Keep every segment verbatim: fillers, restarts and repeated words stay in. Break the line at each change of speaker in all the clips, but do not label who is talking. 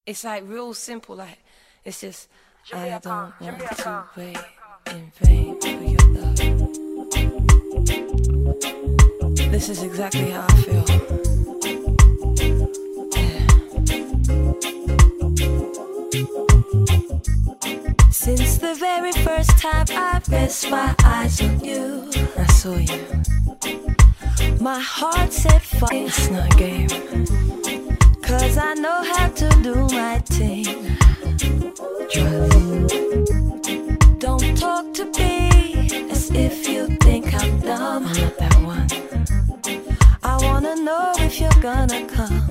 It's like real simple, like it's just I don't want to wait in vain for your love. This is exactly how I feel. Yeah. Since the very first time I rest my eyes on you, I saw you. My heart said fuck, it's not a game. Cause I know how to do my thing. Trust. Don't talk to me as if you think I'm dumb. I'm not that one. I wanna know if you're gonna come.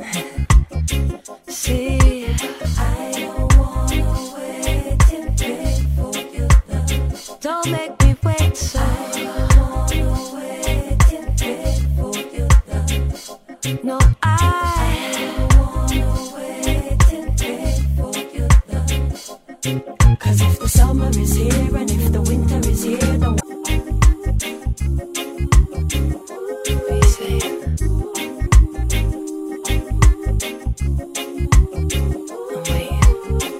See, I don't wanna wait in vain for your love. Don't make me wait, so I don't wanna wait in vain for your love. No, I cause if the summer is here and if the winter is here, the what you say? I'm waiting.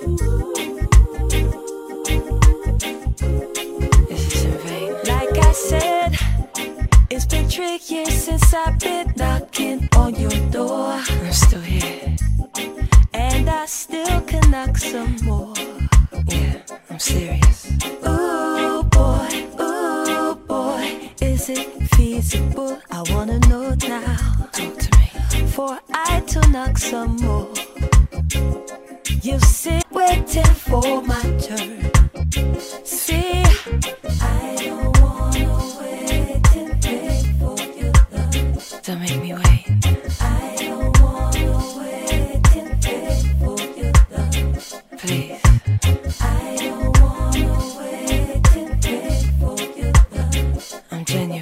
This is in vain. Like I said, it's been three years since I've been knocking on your door. I'm still here, and I still can knock some more. Yeah, I'm serious. Ooh boy, ooh boy, is it feasible? I wanna know now. Talk to me. For I to knock some more. You sit waiting for my turn. See, I don't wanna wait in vain for your love. Don't make me wait. I don't wanna wait in vain for your love. Please. I don't wanna wait in vain for your love. I'm genuine.